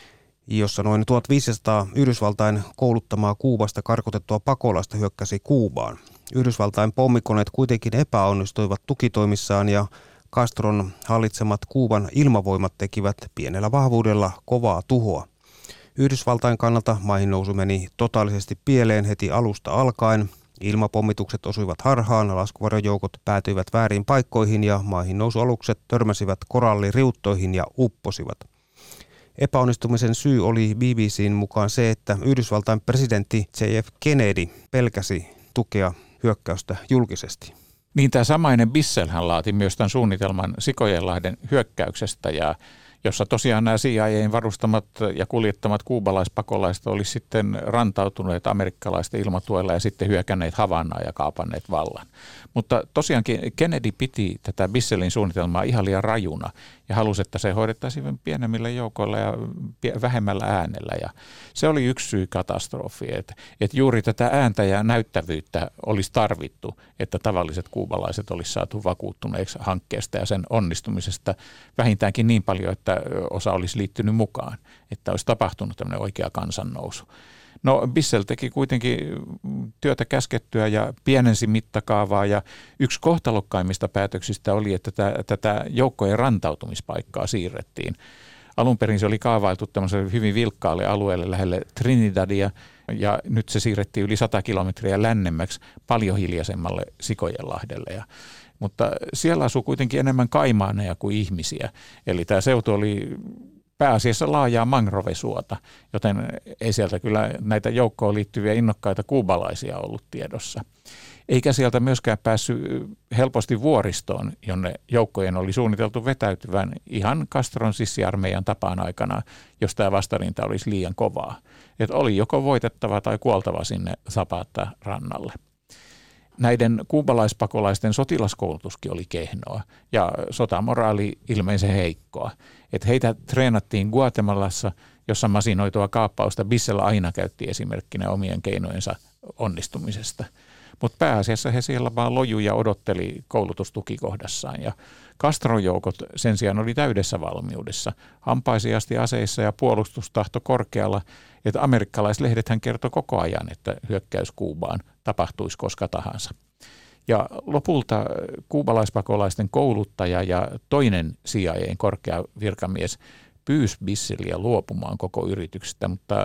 jossa noin tuhatviisisataa Yhdysvaltain kouluttamaa Kuubasta karkotettua pakolaista hyökkäsi Kuubaan. Yhdysvaltain pommikoneet kuitenkin epäonnistuivat tukitoimissaan ja Castron hallitsemat Kuuban ilmavoimat tekivät pienellä vahvuudella kovaa tuhoa. Yhdysvaltain kannalta maihinnousu meni totaalisesti pieleen heti alusta alkaen. Ilmapommitukset osuivat harhaan, laskuvarjojoukot päätyivät väärin paikkoihin ja maihinnousualukset törmäsivät koralliriuttoihin ja upposivat. Epäonnistumisen syy oli B B C:n mukaan se, että Yhdysvaltain presidentti J F Kennedy pelkäsi tukea hyökkäystä julkisesti. Niin tämä samainen Bisselhän laati myös tämän suunnitelman Sikojenlahden hyökkäyksestä, ja jossa tosiaan nämä C I A:n varustamat ja kuljettamat kuubalaispakolaista olisi sitten rantautuneet amerikkalaisten ilmatuella ja sitten hyökänneet Havannaa ja kaapanneet vallan. Mutta tosiaankin Kennedy piti tätä Bisselin suunnitelmaa ihan liian rajuna ja halusi, että se hoidettaisiin pienemmillä joukoilla ja vähemmällä äänellä. Ja se oli yksi syy katastrofiin, että, että juuri tätä ääntä ja näyttävyyttä olisi tarvittu, että tavalliset kuubalaiset olisi saatu vakuuttuneeksi hankkeesta ja sen onnistumisesta vähintäänkin niin paljon, että osa olisi liittynyt mukaan, että olisi tapahtunut tämmöinen oikea kansannousu. No Bissell teki kuitenkin työtä käskettyä ja pienensi mittakaavaa ja yksi kohtalokkaimmista päätöksistä oli, että tätä, tätä joukkojen rantautumispaikkaa siirrettiin. Alun perin se oli kaavailtu tämmöiselle hyvin vilkkaalle alueelle lähelle Trinidadia ja nyt se siirrettiin yli sata kilometriä lännemmäksi paljon hiljaisemmalle Sikojenlahdelle. Ja mutta siellä asui kuitenkin enemmän kaimaaneja kuin ihmisiä. Eli tämä seutu oli pääasiassa laajaa mangrovesuota, joten ei sieltä kyllä näitä joukkoon liittyviä innokkaita kuubalaisia ollut tiedossa. Eikä sieltä myöskään päässyt helposti vuoristoon, jonne joukkojen oli suunniteltu vetäytyvän ihan Castron sissiarmeijan tapaan aikana, jos tämä vastarinta olisi liian kovaa. Että oli joko voitettava tai kuoltava sinne Zapata rannalle. Näiden kuubalaispakolaisten sotilaskoulutuskin oli kehnoa ja sotamoraali ilmeisen heikkoa. Että heitä treenattiin Guatemalassa, jossa masinoitua kaappausta Bissell aina käytti esimerkkinä omien keinojensa onnistumisesta. Mutta pääasiassa he siellä vaan loju ja odotteli koulutustukikohdassaan. Ja Castron joukot sen sijaan oli täydessä valmiudessa, hampaisiasti aseissa ja puolustustahto korkealla, että amerikkalaislehdet kertoi koko ajan, että hyökkäys Kuubaan tapahtuisi koska tahansa. Ja lopulta kuubalaispakolaisten kouluttaja ja toinen C I A:n korkea virkamies pyysi Bisselliä luopumaan koko yrityksestä, mutta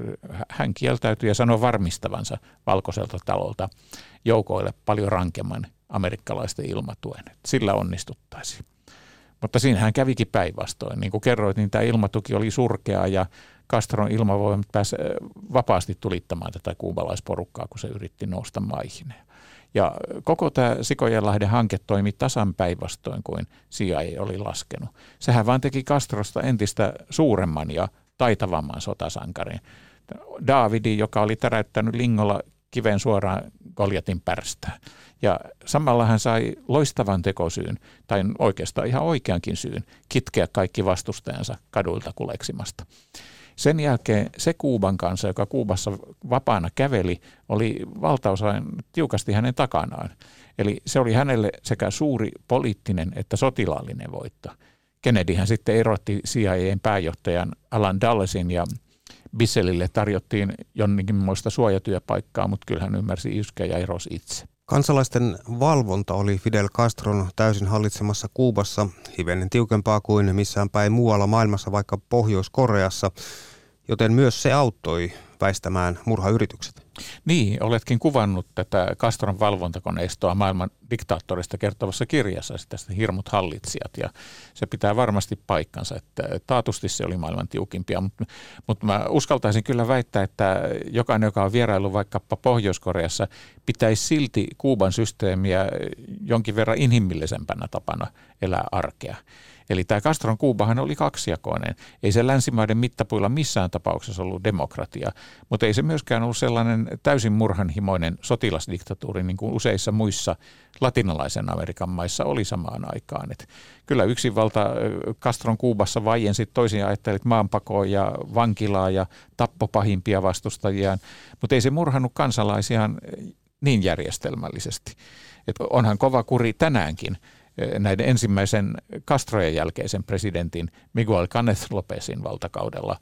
hän kieltäytyi ja sanoi varmistavansa Valkoiselta talolta joukoille paljon rankemman amerikkalaisten ilmatuen. Sillä onnistuttaisiin. Mutta siinähän kävikin päinvastoin. Niin kuin kerroit, niin tämä ilmatuki oli surkea ja Castron ilmavoimat pääsi vapaasti tulittamaan tätä kuubalaisporukkaa, kun se yritti nousta maihin. Ja koko tämä Sikojenlahden hanke toimi tasan päinvastoin kuin C I A oli laskenut. Sehän vaan teki Castrosta entistä suuremman ja taitavamman sotasankarin. Davidi, joka oli täräyttänyt lingolla kiven suoraan Goljatin pärstään. Ja samalla hän sai loistavan tekosyyn, tai oikeastaan ihan oikeankin syyn, kitkeä kaikki vastustajansa kaduilta kuleksimasta. Sen jälkeen se Kuuban kansa, joka Kuubassa vapaana käveli, oli valtaosain tiukasti hänen takanaan. Eli se oli hänelle sekä suuri poliittinen että sotilaallinen voitto. Kennedyhän sitten erotti C I A:n pääjohtajan Alan Dullesin ja Bissellille tarjottiin jonkinmoista suojatyöpaikkaa, mutta kyllä hän ymmärsi iskeä ja erosi itse. Kansalaisten valvonta oli Fidel Castron täysin hallitsemassa Kuubassa hivenen tiukempaa kuin missään päin muualla maailmassa, vaikka Pohjois-Koreassa, joten myös se auttoi väistämään murhayritykset. Niin, oletkin kuvannut tätä Castron valvontakoneistoa maailman diktaattorista kertovassa kirjassa, tästä Hirmut hallitsijat, ja se pitää varmasti paikkansa, että taatusti se oli maailman tiukimpia, mutta, mutta mä uskaltaisin kyllä väittää, että jokainen, joka on vierailu vaikkapa Pohjois-Koreassa, pitäisi silti Kuuban systeemiä jonkin verran inhimillisempänä tapana elää arkea. Eli tämä Castron Kuubahan oli kaksijakoinen. Ei se länsimaiden mittapuilla missään tapauksessa ollut demokratia, mutta ei se myöskään ollut sellainen täysin murhanhimoinen sotilasdiktatuuri, niin kuin useissa muissa latinalaisen Amerikan maissa oli samaan aikaan. Et kyllä yksinvalta Castron Kuubassa vaiensi toisia ajattelit maanpakoa ja vankilaa ja tappoi pahimpia vastustajiaan, mutta ei se murhannut kansalaisiaan niin järjestelmällisesti. Et onhan kova kuri tänäänkin näiden ensimmäisen Castrojen jälkeisen presidentin Miguel Canez Lopezin valtakaudella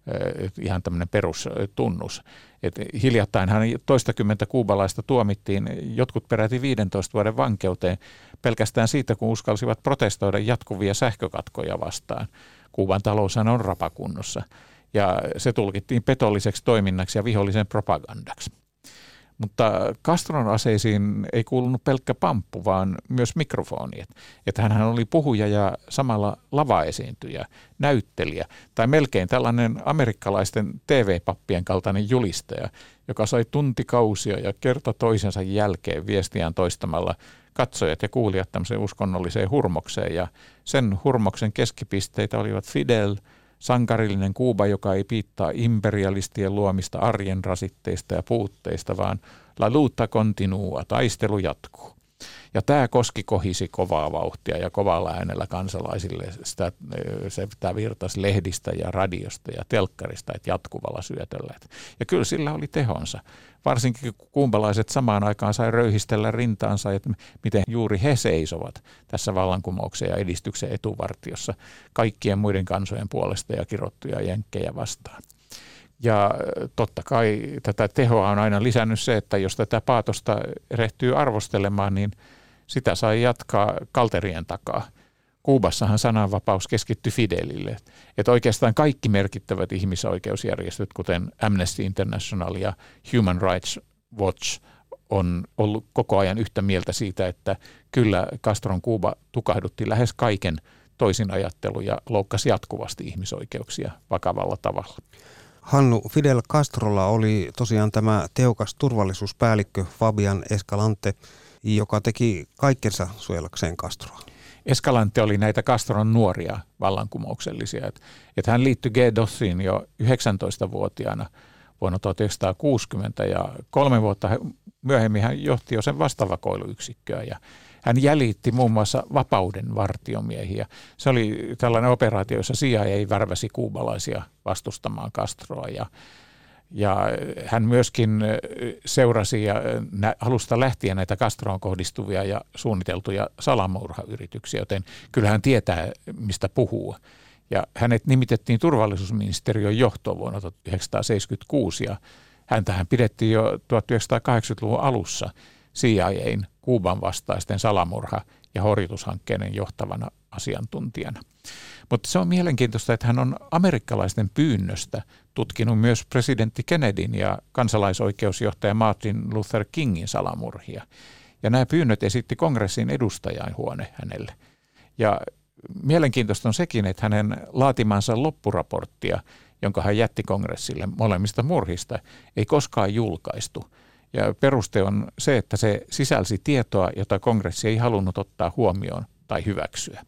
ihan tämmöinen perustunnus. Et hiljattainhan toistakymmentä kuubalaista tuomittiin, jotkut peräti viidentoista vuoden vankeuteen pelkästään siitä, kun uskalsivat protestoida jatkuvia sähkökatkoja vastaan. Kuuban taloushan on rapakunnossa ja se tulkittiin petolliseksi toiminnaksi ja vihollisen propagandaksi. Mutta Castron aseisiin ei kuulunut pelkkä pamppu, vaan myös mikrofoni. Että hänhän oli puhuja ja samalla lavaesiintyjä, näyttelijä tai melkein tällainen amerikkalaisten T V-pappien kaltainen julistaja, joka sai tuntikausia ja kerta toisensa jälkeen viestiään toistamalla katsojat ja kuulijat tämmöiseen uskonnolliseen hurmokseen. Ja sen hurmoksen keskipisteitä olivat Fidel, sankarillinen Kuuba, joka ei piittaa imperialistien luomista arjen rasitteista ja puutteista, vaan la luta continua, taistelu jatkuu. Ja tämä koski kohisi kovaa vauhtia ja kovalla äänellä kansalaisille. Sitä, se tämä virtasi lehdistä ja radiosta ja telkkarista, että jatkuvalla syötöllä. Ja kyllä sillä oli tehonsa. Varsinkin kun kuubalaiset samaan aikaan sai röyhistellä rintaansa, että miten juuri he seisovat tässä vallankumouksen ja edistyksen etuvartiossa kaikkien muiden kansojen puolesta ja kirottuja jenkkejä vastaan. Ja totta kai tätä tehoa on aina lisännyt se, että jos tätä paatosta erehtyy arvostelemaan, niin sitä sai jatkaa kalterien takaa. Kuubassahan sananvapaus keskittyi Fidelille. Että oikeastaan kaikki merkittävät ihmisoikeusjärjestöt, kuten Amnesty International ja Human Rights Watch, on ollut koko ajan yhtä mieltä siitä, että kyllä Castron Kuuba tukahdutti lähes kaiken toisinajattelu ja loukkasi jatkuvasti ihmisoikeuksia vakavalla tavalla. Hannu, Fidel Castrolla oli tosiaan tämä tehokas turvallisuuspäällikkö Fabian Escalante, joka teki kaikkensa suojellakseen Castroa. Escalante oli näitä Castron nuoria vallankumouksellisia. Että et hän liittyi G DOSiin jo yhdeksäntoistavuotiaana vuonna tuhatyhdeksänsataakuusikymmentä ja kolme vuotta myöhemmin hän johti jo sen vastavakoiluyksikköä ja hän jäljitti muun muassa vapauden vartiomiehiä. Se oli tällainen operaatio, jossa C I A värväsi kuubalaisia vastustamaan Castroa ja, ja hän myöskin seurasi ja alusta lähtien näitä Castroon kohdistuvia ja suunniteltuja salamurhayrityksiä, joten kyllä hän tietää, mistä puhuu. Ja hänet nimitettiin turvallisuusministeriön johtoon vuonna tuhatyhdeksänsataaseitsemänkymmentäkuusi ja häntähän pidettiin jo tuhatyhdeksänsataakahdeksankymmentäluvun alussa C I A:n Kuuban vastaisten salamurha- ja horjutushankkeiden johtavana asiantuntijana. Mutta se on mielenkiintoista, että hän on amerikkalaisten pyynnöstä tutkinut myös presidentti Kennedyn ja kansalaisoikeusjohtaja Martin Luther Kingin salamurhia. Ja nämä pyynnöt esitti kongressin edustajainhuone hänelle. Ja mielenkiintoista on sekin, että hänen laatimansa loppuraporttia, jonka hän jätti kongressille molemmista murhista, ei koskaan julkaistu. Ja peruste on se, että se sisälsi tietoa, jota kongressi ei halunnut ottaa huomioon tai hyväksyä.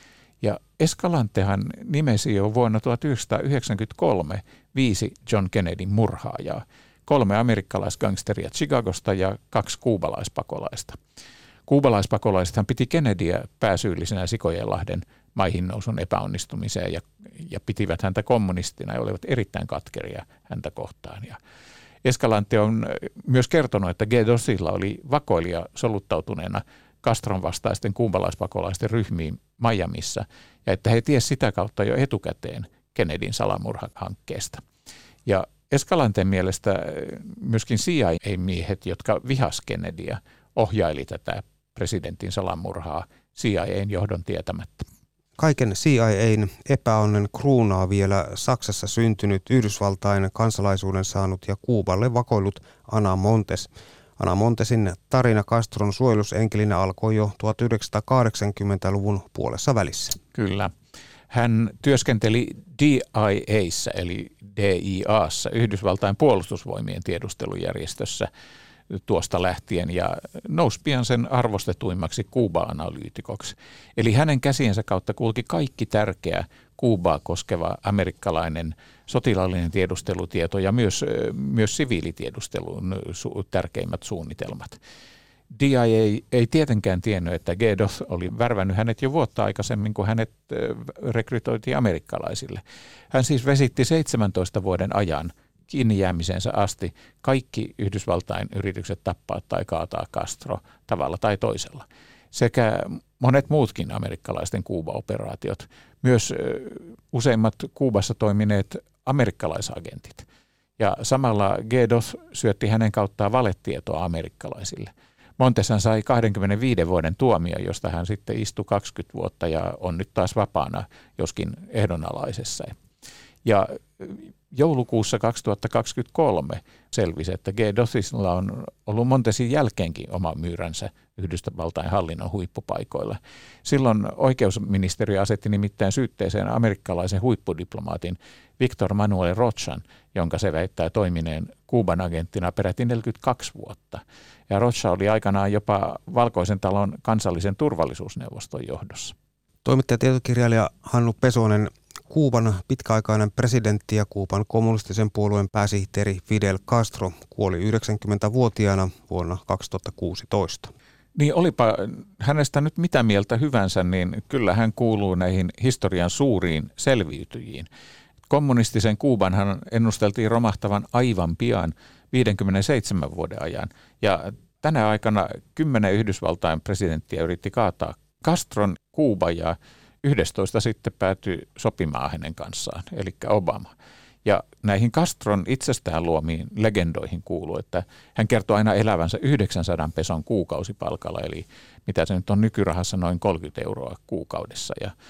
Ja Escalantehan nimesi jo vuonna tuhatyhdeksänsataayhdeksänkymmentäkolme viisi John Kennedyn murhaajaa, kolme amerikkalaisgangsteria Chicagosta ja kaksi kuubalaispakolaista. Kuubalaispakolaisthan piti Kennedyä pääsyyllisenä Sikojenlahden maihin nousun epäonnistumiseen ja, ja pitivät häntä kommunistina ja olivat erittäin katkeria häntä kohtaan. Ja Escalante on myös kertonut, että G DOSilla oli vakoilija soluttautuneena Castron vastaisten kuubalaispakolaisten ryhmiin Miamissa ja että he tiesivät sitä kautta jo etukäteen Kennedyn salamurhahankkeesta. Ja Escalanten mielestä myöskin C I A-miehet, jotka vihas Kennedyä, ohjaili tätä presidentin salamurhaa C I A:n johdon tietämättä. Kaiken C I A:n epäonnen kruunaa vielä Saksassa syntynyt Yhdysvaltain kansalaisuuden saanut ja Kuuballe vakoillut Ana Montes. Ana Montesin tarina Castron suojelusenkelinä alkoi jo tuhatyhdeksänsataakahdeksankymmentäluvun puolessa välissä. Kyllä. Hän työskenteli D I A:ssa eli D I A:ssa, Yhdysvaltain puolustusvoimien tiedustelujärjestössä tuosta lähtien ja nousi pian sen arvostetuimmaksi Kuuba-analyytikoksi. Eli hänen käsiensä kautta kulki kaikki tärkeä Kuubaa koskeva amerikkalainen sotilaallinen tiedustelutieto ja myös, myös siviilitiedustelun su- tärkeimmät suunnitelmat. D I A ei tietenkään tiennyt, että G DOS oli värvännyt hänet jo vuotta aikaisemmin, kun hänet rekrytoitiin amerikkalaisille. Hän siis vesitti seitsemäntoista vuoden ajan kiinni jäämisensä asti kaikki Yhdysvaltain yritykset tappaa tai kaataa Castro tavalla tai toisella. Sekä monet muutkin amerikkalaisten Kuuba-operaatiot, myös useimmat Kuubassa toimineet amerikkalaisagentit. Ja samalla G DOS syötti hänen kauttaan valetietoa amerikkalaisille. Monteshan sai kaksikymmentäviisi vuoden tuomio, josta hän sitten istui kaksikymmentä vuotta ja on nyt taas vapaana, joskin ehdonalaisessa. Ja joulukuussa kaksituhattakaksikymmentäkolme selvisi, että G DOSilla on ollut Montesin jälkeenkin oma myyränsä Yhdysvaltain hallinnon huippupaikoilla. Silloin oikeusministeriö asetti nimittäin syytteeseen amerikkalaisen huippudiplomaatin Victor Manuel Rochan, jonka se väittää toimineen Kuuban agenttina peräti neljäkymmentäkaksi vuotta. Ja Rocha oli aikanaan jopa Valkoisen talon kansallisen turvallisuusneuvoston johdossa. Toimittaja tietokirjailija Hannu Pesonen, Kuuban pitkäaikainen presidentti ja Kuuban kommunistisen puolueen pääsihteeri Fidel Castro kuoli yhdeksänkymmentävuotiaana vuonna kaksituhattakuusitoista. Niin olipa hänestä nyt mitä mieltä hyvänsä, niin kyllä hän kuuluu näihin historian suuriin selviytyjiin. Kommunistisen Kuubanhan ennusteltiin romahtavan aivan pian viidenkymmenenseitsemän vuoden ajan ja tänä aikana kymmenen Yhdysvaltain presidenttiä yritti kaataa Castron Kuuba ja yhdestoista sitten päätyi sopimaan hänen kanssaan, eli Obama. Ja näihin Castron itsestään luomiin legendoihin kuuluu, että hän kertoo aina elävänsä yhdeksänsadan peson kuukausipalkalla, eli mitä se nyt on nykyrahassa noin kolmekymmentä euroa kuukaudessa. Ja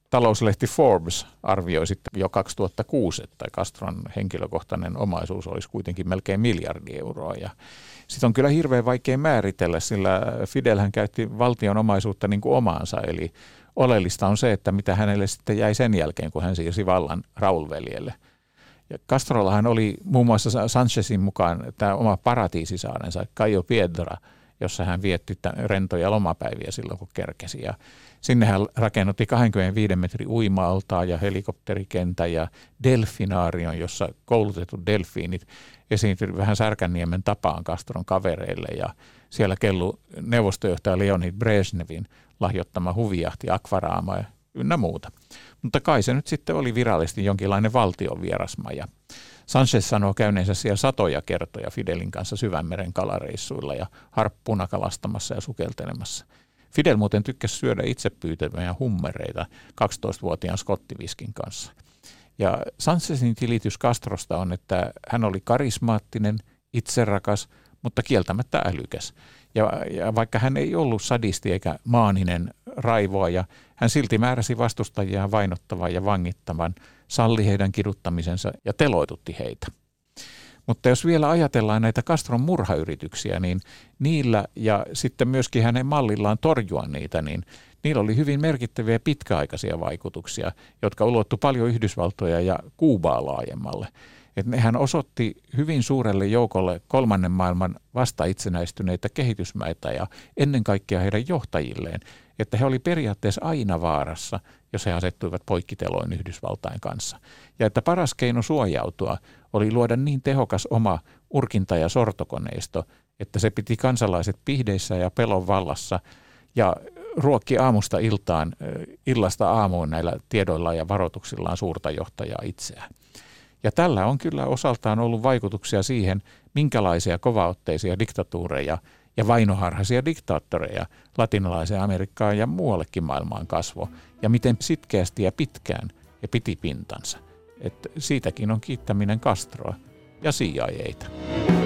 talouslehti Forbes arvioi sitten jo kaksituhattakuusi, että Castron henkilökohtainen omaisuus olisi kuitenkin melkein miljardi euroa. Ja sitten on kyllä hirveän vaikea määritellä, sillä Fidelhän käytti valtion omaisuutta niin kuin omaansa, eli oleellista on se, että mitä hänelle sitten jäi sen jälkeen, kun hän siirsi vallan Raúl-veljelle. Ja Castrollahan oli muun muassa Sanchezin mukaan tämä oma paratiisisaarensa, Cayo Piedra, jossa hän vietti rentoja lomapäiviä silloin, kun kerkesi. Ja sinne hän rakennutti kaksikymmentäviisi metrin uima-altaa ja helikopterikentän ja delfinaarion, jossa koulutetut delfiinit esiintyi vähän Särkänniemen tapaan Castron kavereille. Ja siellä kellu neuvostojohtaja Leonid Brezhnevin lahjoittama huvijahti Akvaraama ynnä muuta. Mutta kai se nyt sitten oli virallisesti jonkinlainen valtion vierasmaja. Sanchez sanoo käyneensä siellä satoja kertoja Fidelin kanssa Syvänmeren kalareissuilla ja harppuna kalastamassa ja sukeltelemassa. Fidel muuten tykkäsi syödä itse pyytämiä hummereita kaksitoistavuotiaan skottiviskin kanssa. Ja Sanchezin tilitys Castrosta on, että hän oli karismaattinen, itserakas, mutta kieltämättä älykäs. Ja, ja vaikka hän ei ollut sadisti eikä maaninen raivoaja, hän silti määräsi vastustajiaan vainottavan ja vangittavan, salli heidän kiduttamisensa ja teloitutti heitä. Mutta jos vielä ajatellaan näitä Castron murhayrityksiä, niin niillä ja sitten myöskin hänen mallillaan torjua niitä, niin niillä oli hyvin merkittäviä pitkäaikaisia vaikutuksia, jotka ulottu paljon Yhdysvaltoja ja Kuubaa laajemmalle. Että nehän osoitti hyvin suurelle joukolle kolmannen maailman vasta itsenäistyneitä kehitysmaita ja ennen kaikkea heidän johtajilleen, että he oli periaatteessa aina vaarassa, jos he asettuivat poikkiteloin Yhdysvaltain kanssa. Ja että paras keino suojautua oli luoda niin tehokas oma urkinta- ja sortokoneisto, että se piti kansalaiset pihdeissä ja pelon vallassa ja ruokki aamusta iltaan, illasta aamuun näillä tiedoillaan ja varoituksillaan suurta johtajaa itseään. Ja tällä on kyllä osaltaan ollut vaikutuksia siihen, minkälaisia kovaotteisia diktatuureja ja vainoharhaisia diktaattoreja latinalaiseen Amerikkaan ja muuallekin maailmaan kasvo, ja miten sitkeästi ja pitkään he piti pintansa. Et siitäkin on kiittäminen Castroa ja C I A:tä.